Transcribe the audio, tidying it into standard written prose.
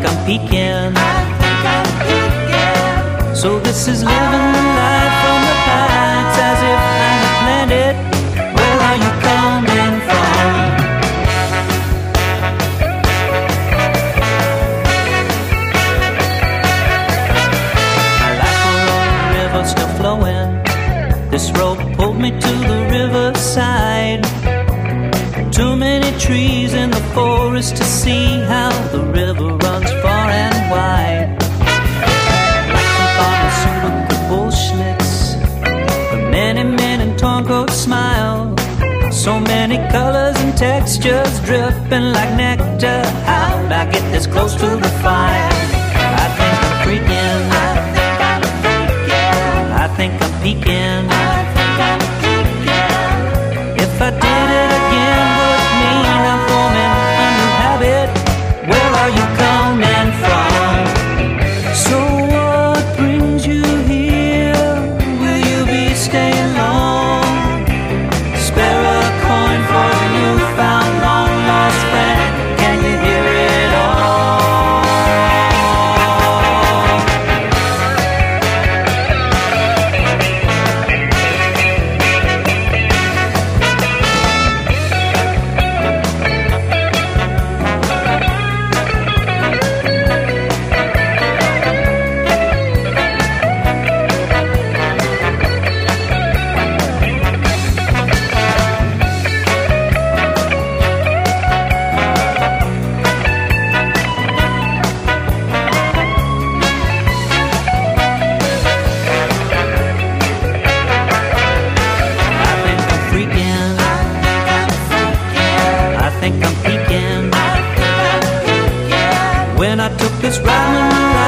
I'm peeking. So this is living the life from the heights, as if I had planned it. Where are you coming from? My life along the river still flowing. This rope pulled me to the riverside. Too many trees in the forest to see how the river runs far and wide. Like some pharmaceutical bullschlicks, the many men in torn coats smile. So many colors and textures dripping like nectar. How'd I get this close to the fire? I think I'm freaking. I think I'm peeking. If I did it again, would mean I'm forming a new habit. Where are you coming from? So what brings you here? Will you be staying long? Spare a coin for a newfound long lost friend. Can you hear it all? I think I'm peeking. When I took this ride in the